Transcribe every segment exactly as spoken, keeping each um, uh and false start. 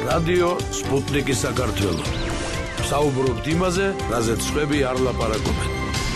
რადიო სპუტნიკი საქართველო. საუბრობთ იმაზე, რაზეც სხვები არ ლაპარაკობენ.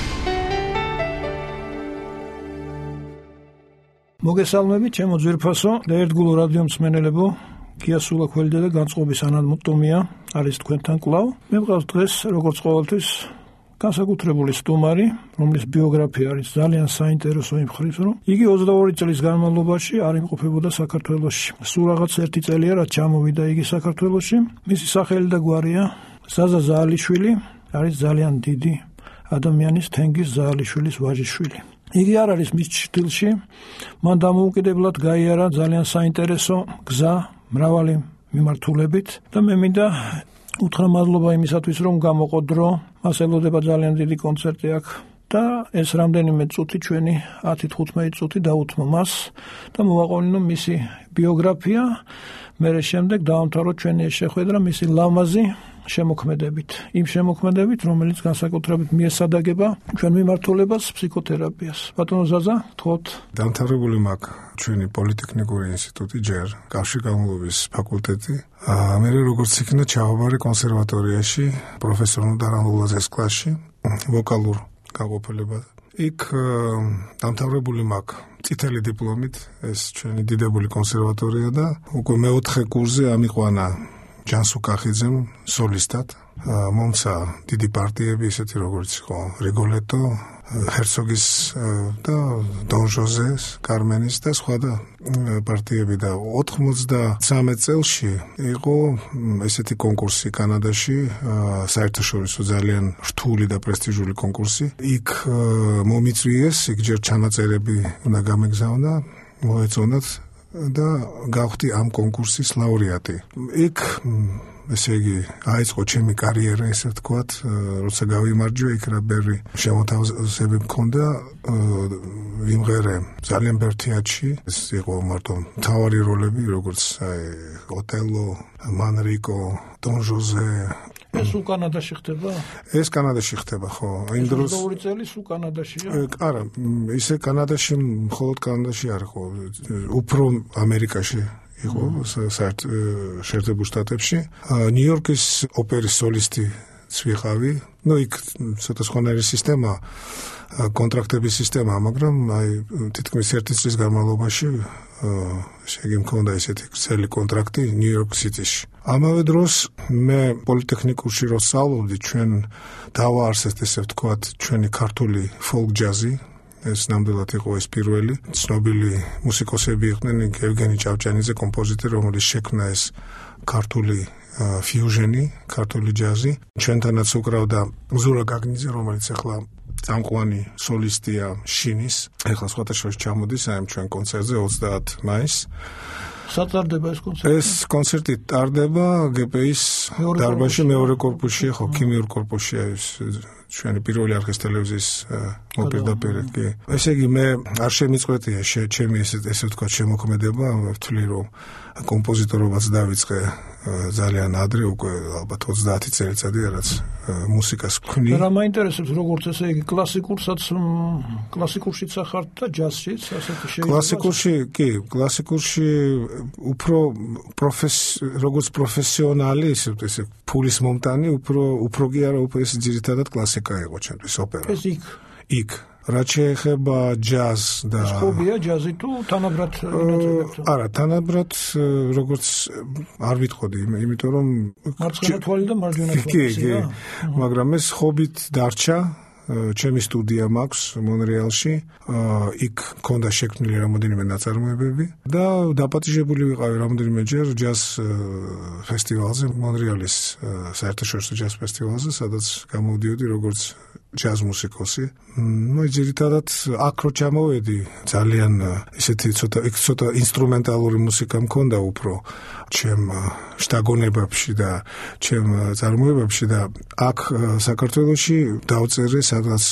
მოგესალმებით, ჩემო ძვირფასო და ერთგულო რადიო მსმენელებო. გიასულა ქველიძე და განწყობის ანადმოტომია არის თქვენთან კვლავ. მე მყავს დღეს, როგორც ყოველთვის, განსაკუთრებული სტუმარი, რომლის ბიოგრაფია არის ძალიან საინტერესო იმ ხრივ, რომ იგი ოცდაორი წლის განმავლობაში არ იმყოფებოდა საქართველოში. სულ რაღაც ერთი წელია, რაც ჩამოვიდა იგი საქართველოში. მისი სახელი და გვარია ზაზა ზაალიშვილი, არის ძალიან დიდი ადამიანის თენგიზ ზაალიშვილის ვაჟიშვილი. იგი არ არის მის ჭრილში, მან დამოუკიდებლად გაიარა ძალიან საინტერესო გზა მრავალი მიმართულებით და მე მინდა უთხრა მადლობა იმისათვის, რომ გამოყო დრო, მას ელოდება ძალიან დიდი კონცერტი აქ და ეს რამდენიმე წუთი ჩვენი ათი თხუთმეტი წუთი დაუთმო მას და მოვაყოლინო მისი ბიოგრაფია, მერე შემდეგ დავამთავროთ ჩვენი ეს შეხვედრა მისი ლამაზი შემოქმედებით, იმ შემოქმედებით, რომელიც განსაკუთრებით მიესადაგება ჩვენ მიმართულებას ფსიქოთერაპიას. ბატონო ზაზა, თქოთ. დამთავრებული მაქვს ჩვენი პოლიტექნიკური ინსტიტუტი ჯერ, კავშირგაბმულობის ფაკულტეტი. მე როგორც იქნა ჩავაბარე კონსერვატორიაში, პროფესორ ნუდარანულაძეს კლასში, ვოკალურ გაყოფილებად. იქ დამთავრებული მაქვს წითელი დიპლომით, ეს ჩვენი დიდებული კონსერვატორია და უკვე მეოთხე კურსზე ამიყვანა ჯანსუ კახიძემ სოლისტად. მომცა დიდი პარტიები, ისეთი როგორც იყო რიგოლეტო, ჰერცოგის და დონ ჟოზეს, კარმენის და სხვა და პარტიები და ოცდამეცხრამეტ წელში იყო ესეთი კონკურსი კანადაში, საერთაშორისო ძალიან რთული და პრესტიჟული კონკურსი. იქ მომიწვიეს, იქ ჯერ ჩანაწერები უნდა გამეგზავნა, მოეწონათ და გავხდი ამ კონკურსის ლაურეატი. იქ ესე იგი აიწყო ჩემი კარიერა, ესე ვთქვათ, როცა გავიმარჯვე, იქ რა ბევრი შემოთავაზები მქონდა, ვიმღერე ძალიან ბევრ თეატრში. ეს იყო მარტო მთავარი როლები, როგორც აი ოტელო, მანრიკო, დონ ჟოზე. ეს სულ კანადაში ხდება? ეს კანადაში ხდება, ხო. იმ დროს ოცდაორი წელი სულ კანადაშია? არა, ისე კანადაში, მხოლოდ კანადაში არ იყო, უფრო ამერიკაში იყო, საერთო შეერთებულ შტატებში. ნიუ-იორკის ოპერის სოლისტი ვიყავი. ნუ იქ ცოტა სხვანაირი სისტემა, კონტრაქტების სისტემა, მაგრამ აი თითქმის ერთი წლის განმავლობაში შეგი მქონდა ესეთი ქსელი კონტრაქტი ნიუ-იორკ სიტიში. ამავე დროს მე პოლიტექნიკურში რო სწავლობდი, ჩვენ დავაარსეთ, ესე ვთქვათ, ჩვენი ქართული folk ჯაზი. ეს ნამდვილად იყო ეს პირველი ცნობილი მუსიკოსები იყვნენ, ევგენი ჭავჭანიძე, კომპოზიტორი, რომელიც შექმნა ეს ქართული ფიუჟენი, ქართული ჯაზი. ჩვენთანაც უკრავდა ზურა გაგნიძე, რომელიც ახლა წამყვანი სოლისტია შინის. ახლა სხვათა შორის ჩამოდის აი ჩვენ კონცერტზე ოცდაათი მაისს. სატარდება ეს კონცერტი? ეს კონცერტი ტარდება გე პე ის დარბაზში მეორე კორპუსში, ხო, ქიმიურ კორპუსში არის ჩვენი პირველი არხის ტელევიზიის მოპირდაპირე. ესე იგი მე არ შემიწყვეტია ჩემი ესე ესე ვთქვა შემოქმედება, ვთვლი რომ კომპოზიტორობაც დავიწყე ძალიან ადრე, უკვე ალბათ ოცდაათი წელიწადი რაც მუსიკას ვქმნი. რა მაინტერესებს, როგორც ესე იგი კლასიკურსაც, კლასიკურშიც ახართ და ჯაზშიც, ასეთი შეიძლება? კლასიკურში, კი, კლასიკურში უფრო პროფეს როგორც პროფესიონალი, ესე ესე ფულის მომტანი, უფრო უფრო კი არა, უფრო ეს ძირითადად კლასიკა იყო ჩემთვის ოპერა. ეს იქ. იქ. რაც შეეხება ჯაზ და ხობია ჯაზი თუ თანაბრად ინაწილებთ? არა, თანაბრად როგორც არ ვიტყოდი, იმიტომ რომ მარცხენა თვალი და მარჯვენა თვალი. კი, კი, მაგრამ ეს ხობით დარჩა. ჩემი სტუდია მაქვს მონრეალში, იქ მქონდა შექმნილი რამოდენიმე ნაწარმოებები და დაპატიჟებული ვიყავი რამოდენიმეჯერ ჯაზ ფესტივალზე, მონრეალის საერთაშორისო ჯაზ ფესტივალზე, სადაც გამოვდიოდი როგორც ჯაზ მუსიკოსი. ნუ ძირითადად აქ რო ჩამოვედი, ძალიან ესეთი ცოტა იქ ცოტა ინსტრუმენტალური მუსიკა მქონდა უფრო ჩემ შტაგონებებში და ჩემ წარმოებებში და აქ საქართველოში დავწერე სადაც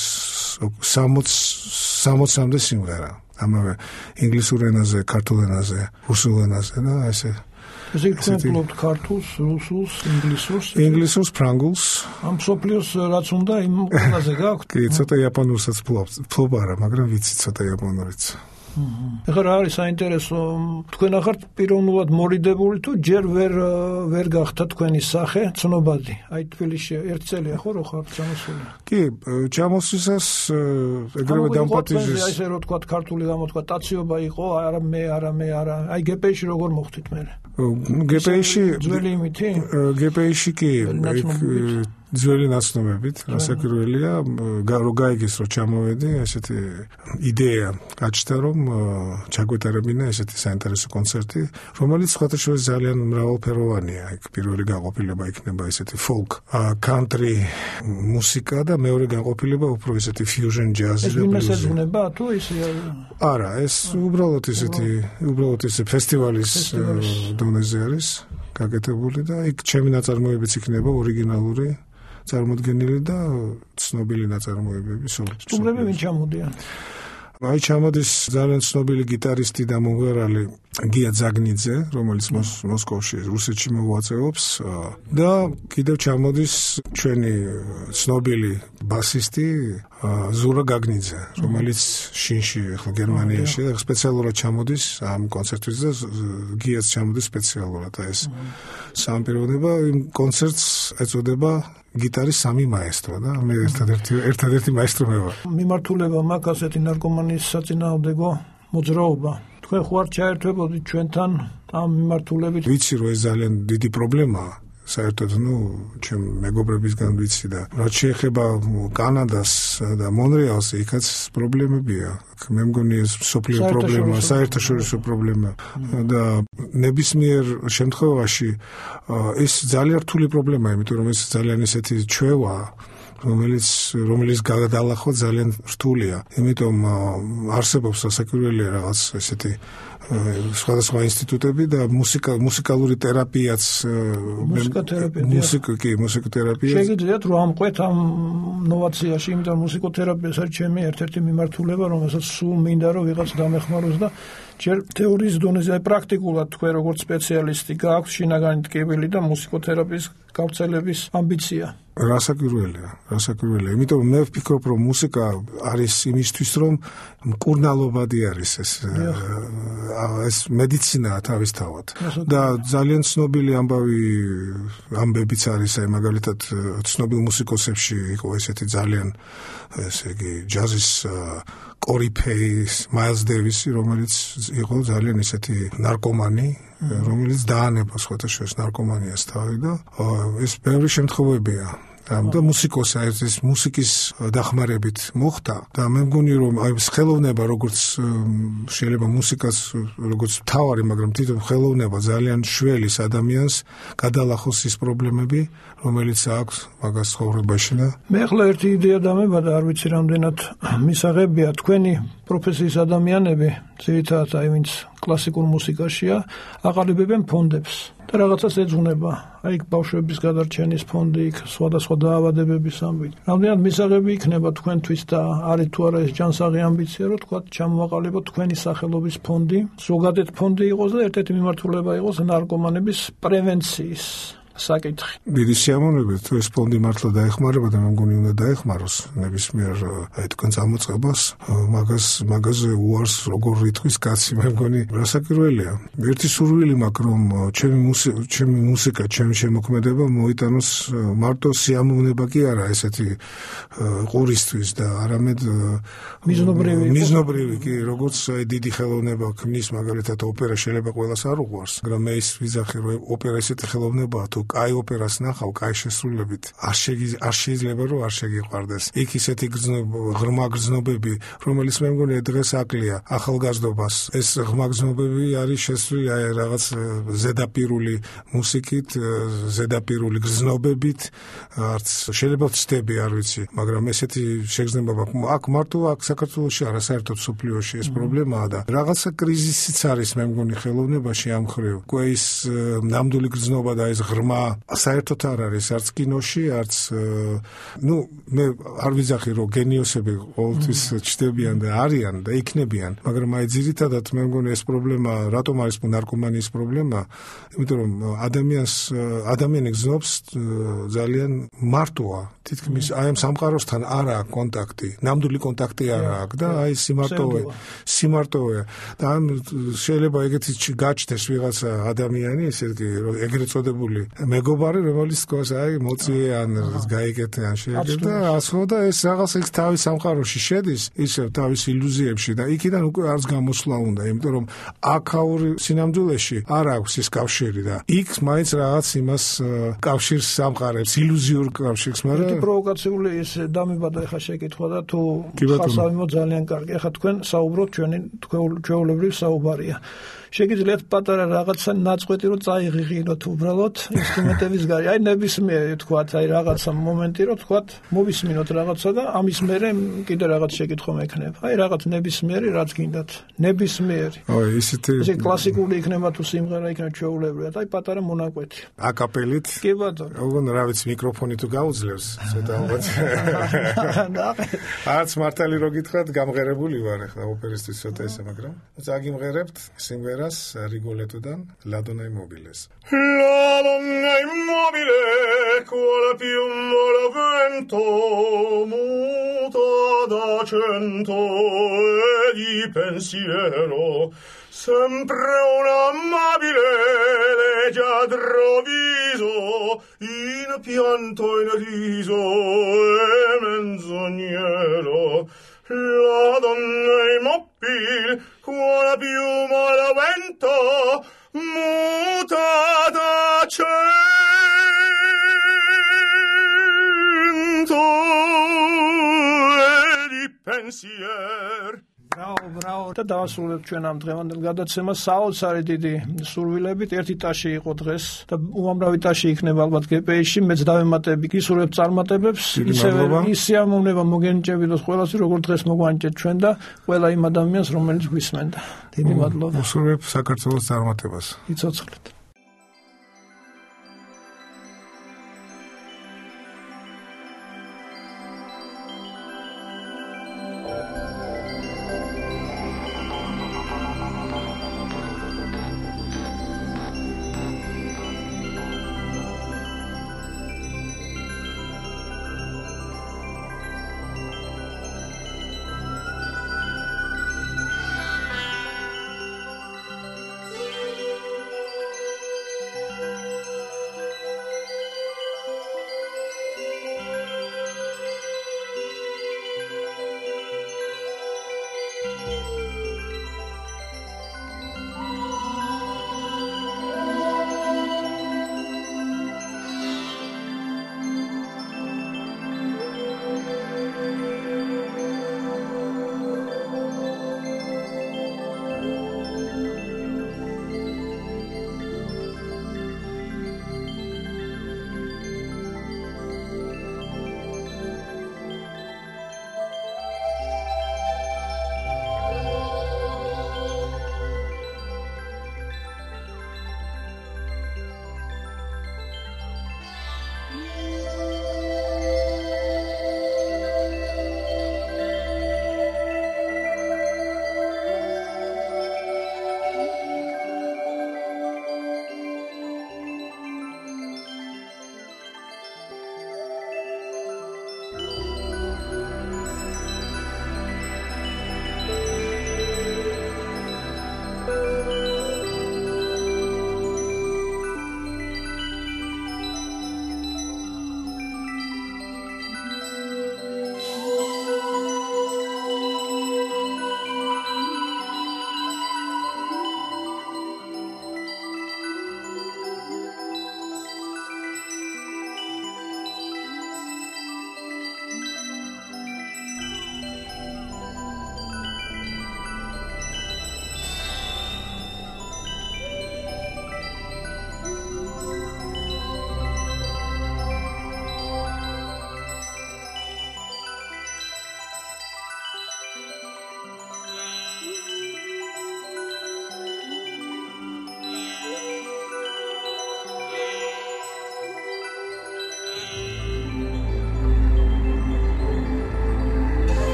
სამოცამდე სიმღერა. ამავე ინგლისურ ენაზე, ქართულ ენაზე, რუსულ ენაზე და ესე ესე ვფლობთ ქართულს, რუსულს, ინგლისურს. ინგლისურს, ფრანგულს. ამ სოფლიოს რაც უნდა იმ ყველაზე გაქვთ. კი, ცოტა იაპონურსაც ფლობ, ფლობ არა, მაგრამ ვიცი ცოტა იაპონურიც. ეხლა რა არის საინტერესო, თქვენ ახართ პიროვნულად მორიდებული თუ ჯერ ვერ ვერ გახდა თქვენი სახე ცნობადი? აი თბილისში ერთ წელია ხო რო ხართ ჩამოსული? კი, ჩამოსვლისას ეგრევე დამპატიჟეს. აი ესე რო თქვა ქართული გამოთქვა ტაციობა იყო, არა მე, არა მე, არა. აი გპ-ში როგორ მოხდით მე? გპ-ში ძველი იმითი? გპ-ში კი ძველი ნაცნობებით, რასაკვირველია, რო გაიგეს რომ ჩამოვედი, ესეთი იდეა გაჩნდა რომ ჩაგვეტარებინა ესეთი საინტერესო კონცერტი, რომელიც სხვათაშორის ძალიან მრავალფეროვანია. იქ პირველი განყოფილება იქნება ესეთი folk, country მუსიკა და მეორე განყოფილება უფრო ესეთი fusion jazz-ი და blues-ი. ეს იმესაც თუ ისე არა, ეს უბრალოდ ესეთი, უბრალოდ ესე ფესტივალის დონეზე არის გაკეთებული და იქ ჩემი ნაწარმოებიც იქნება ორიგინალური წარმოდგენილი და ცნობილი ნაწარმოებები. სტუმრები ვინ ჩამოდიან? აი ჩამოდის ძალიან ცნობილი გიტარისტი და მომღერალი გია ზაგნიძე, რომელიც მოსკოვში, რუსეთში მოღვაწეობს და კიდევ ჩამოდის ჩვენი ცნობილი ბასისტი ზურა გაგნიძე, რომელიც შინში ახლა გერმანიაში და სპეციალურად ჩამოდის ამ კონცერტზე და გიაც ჩამოდის სპეციალურად და ეს სამი პიროვნება იმ კონცერტს ეწოდება გიტარის სამი მაესტრო და მე ერთადერთი ერთადერთი მაესტრო მე ვარ. მიმართულება მაქვს ასეთი ნარკომანის საწინააღმდეგო მოძრაობა. თქვენ ხوار ჩაერთვებოდით ჩვენთან ამ მიმართულებით? ვიცი რომ ეს ძალიან დიდი პრობლემაა. საერთოდ ნუ ჩემ მეგობრებისგან ვიცი და რაც შეეხება კანადას და მონრეალს, იქაც პრობლემებია. მე მგონი ეს სოფლიო პრობლემა, საერთაშორისო პრობლემა და ნებისმიერ შემთხვევაში ეს ძალიან რთული პრობლემაა, იმიტომ რომ ეს ძალიან ესეთი ჩვევაა, რომელიც რომელიც გადალახვა ძალიან რთულია. იმიტომ არსებობს სასაკვირველია რაღაც ესეთი სხვადასხვა ინსტიტუტები და მუსიკა მუსიკალური თერაპიაც მუსიკოთერაპია მუსიკა კი მუსიკოთერაპია შეგიძლიათ რომ ამყვეთ ამ ნოვაციაში, იმიტომ რომ მუსიკოთერაპიას არის ჩემი ერთ-ერთი მიმართულება, რომელსაც სულ მინდა რომ ვიღაც დამეხმაროს და ჯერ თეორიის დონეზე პრაქტიკულად თქვენ როგორც სპეციალისტი გააქვთ შინაგანი ტკივილი და მუსიკოთერაპიის გავრცელების ამბიცია. რასაკვირველია, რასაკვირველია. იმიტომ რომ მე ვფიქრობ, რომ მუსიკა არის იმისთვის, რომ მკურნალობადი არის ეს ეს მედიცინაა თავისთავად. და ძალიან ცნობილი ამბავი ამბებიც არის, აი მაგალითად ცნობილ მუსიკოსებში იყო ესეთი ძალიან ესე იგი ჯაზის კორიფეის მაილს დევისი, რომელიც იყო ძალიან ესეთი ნარკომანი, რომელიც დაანება სხვათაშორის ნარკომანიას თავი და ეს ბევრი შემთხვევებია. და მუსიკოსი ეს მუსიკის დახმარებით მოხდა და მე მგონი რომ აი ხელოვნება როგორც შეიძლება მუსიკას როგორც თავარი, მაგრამ თვითონ ხელოვნება ძალიან შველის ადამიანს გადალახოს ის პრობლემები, რომელიც აქვს მაგას ცხოვრებაში და მე ახლა ერთი იდეა დამებადა, არ ვიცი რამდენად მისაღებია. თქვენი პროფესიის ადამიანები, ძირითადად აი ვინც კლასიკურ მუსიკაშია, აყალიბებენ ფონდებს და რაღაცას ეძღვნება. აი ბავშვების გადარჩენის ფონდი, იქ სხვადასხვა დაავადებების ამბით. რამდენად მისაღები იქნება თქვენთვის და არის თუ არა ეს ჯანსაღი ამბიცია, რომ თქვა ჩამოვაყალიბოთ თქვენი სახელობის ფონდი, ზოგადად ფონდი იყოს და ერთ-ერთი მიმართულება იყოს ნარკომანების პრევენციის საკითხი. დიდი სიამოვნებით, თუ ეს ფონდი მართლა დაეხმარება და მე მგონი უნდა დაეხმაროს ნებისმიერ აი თქვენ წამოწყებას, მაგას მაგაზე უარს როგორ რითხვის კაცი, მე მგონი რასაკვირველია. ერთი სურვილი მაქვს, რომ ჩემი მუსიკა, ჩემი მუსიკა, ჩემი შემოქმედება მოიტანოს მარტო სიამოვნება კი არა ესეთი ყურისთვის და არამედ მიზნობრივი მიზნობრივი კი, როგორც აი დიდი ხელოვნება ქმნის, მაგალითად ოპერა შეიძლება ყველას არ უყვარს, მაგრამ მე ის ვიზახი რომ ოპერა ესეთი ხელოვნებაა, თუ კაი ოპერას ნახავ, კაი შესრულებით, არ არ შეიძლება რომ არ შეგიყვარდეს. იქ ისეთი ღრმა გრძნობები, რომელიც მე მგონი დღეს აკლია ახალგაზრდობას. ეს ღრმა გრძნობები არის შესრულებული აი რაღაც ზედაპირული მუსიკით, ზედაპირული გრძნობებით, არც შეიძლება ვცდები, არ ვიცი, მაგრამ ესეთი შეგრძნება აქ მარტო აქ საქართველოში არა, საერთოდ სოფლიოში ეს პრობლემაა და რაღაცა კრიზისიც არის მე მგონი ხელოვნებაში ამ ხრივ. უკვე ის ნამდვილი გრძნობა და ეს ღრმა საერთოდ არ არის არც კინოში, არც ну, მე არ ვიზახი რომ გენიოსები ყოველთვის ჩდებიან და არიან და იქნებიან, მაგრამ აი ძირითადად მე მგონი ეს პრობლემა რატომ არის ნარკომანიის პრობლემა, იმიტომ რომ ადამიანს ადამიანი გზნობს ძალიან მარტოა, თითქმის აი ამ სამყაროსთან არ აქვს კონტაქტი, ნამდვილი კონტაქტი არ აქვს და აი სიმარტოვე, სიმარტოვე და ამ შეიძლება ეგეთი გაჩნდეს ვიღაცა ადამიანი, ესე იგი ეგრეთ წოდებული მეგობარი, რომელიც თქოს აი მოწიე ან გაიგეთე ან შეიძლება ასხო და ეს რაღაც ის თავის სამყაროში შედის, ისევ თავის ილუზიებში და იქიდან უკვე არც გამოსვლა უნდა, იმიტომ რომ აქაური სინამდვილეში არ აქვს ეს კავშირი და იქ მაინც რაღაც იმას კავშირს სამყარებს, ილუზიურ კავშირს, მაგრამ პროვოკაციული ის დამიბადა ეხა შეკითხვა და თუ ხასავიმო ძალიან კარგი. ეხა თქვენ საუბრობთ ჩვენი ჩვეულებრივ საუბარია. შეგიძლიათ პატარა რაღაცა ნაწყვეტი რომ წაიღიღინოთ უბრალოდ ინსტრუმენტების გარე. აი ნებისმიერი თქვათ, აი რაღაცა მომენტი რომ თქვათ მოვისმინოთ რაღაცა და ამის მერე კიდე რაღაც შეკითხვა მექნება. აი რაღაც ნებისმიერი რაც გინდათ. ნებისმიერი. ой, ისეთი ეს კლასიკური იქნება თუ სიმღერა იქნება ჩვეულებრივად. აი პატარა მონაკვეთი. აკაპელით. კი ბატონო. ოღონ რა ვიცი მიკროფონი თუ გაუძლევს, ცოტა ალბათ. არც მართალი რო გითხრათ, გამღერებული ვარ ახლა ოპერისთვის ცოტა ესე, მაგრამ წაგიმღერებთ სიმღერა Rigoletto'dan La donna immobile. La donna immobile, qual piumbo la vento, muta da cento e di pensiero, sempre un amabile leggiadro viso, in pianto in riso e menzognero. La donna immobile, qual piuma la vento, muta da cento e di pensier. Bravo, bravo. და დავასრულებთ ჩვენ ამ დღევანდელ გადაცემას საოცარი დიდი სურვილებით. ერთი ტაში იყო დღეს და უამრავი ტაში იქნება ალბათ გე პე ეში. მეც დავემატები გისურვებთ წარმატებებს. ისევე ისიამოვნება მოგენიჭებინოს ყველას, როგორც დღეს მოგვანიჭეთ ჩვენ და ყველა იმ ადამიანს, რომელიც გვისმენდა. დიდი მადლობა. უსურვებ საქართველოს წარმატებას. იცოცხლეთ.